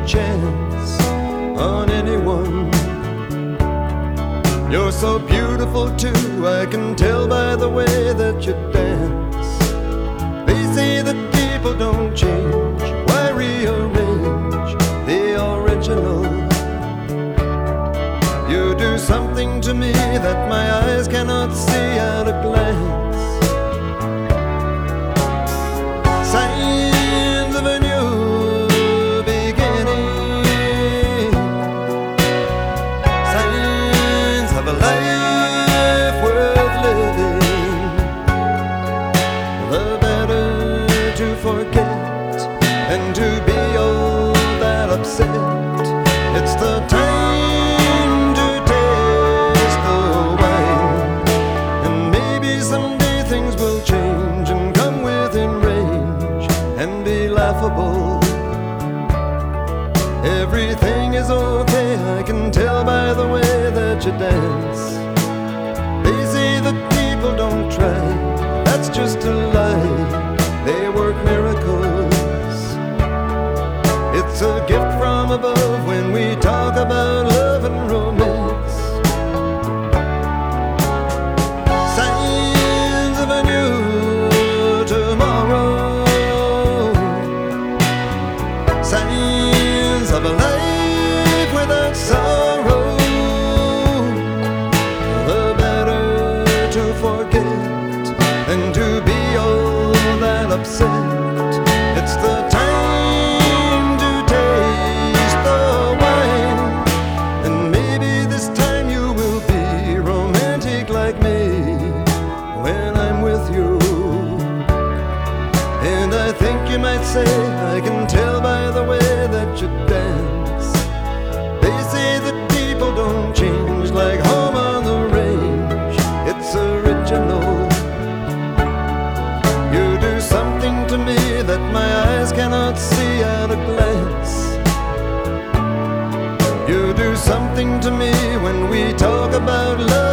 chance on anyone. You're so beautiful too, I can tell by the way that you dance. They say that people don't change, why rearrange the original? You do something to me that my eyes cannot see at a glance. Signs of a new beginning, signs of a life worth living. The better to forget than to be all that upset. It's the time to taste the wine, and maybe someday things will change and come within range and be laughable. Everything is okay, I can tell by the way that you dance. They say that people don't try, that's just a lie. They work miracles. It's a gift from above when we talk about love and romance. Signs of a new tomorrow, signs of a life without sorrow. The better to forget than to be all that upset. It's the time to taste the wine, and maybe this time you will be romantic like me when I'm with you. And I think you might say, I can tell by the way that you dance. They say that people don't change like home on the range. It's original. You do something to me that my eyes cannot see at a glance. You do something to me when we talk about love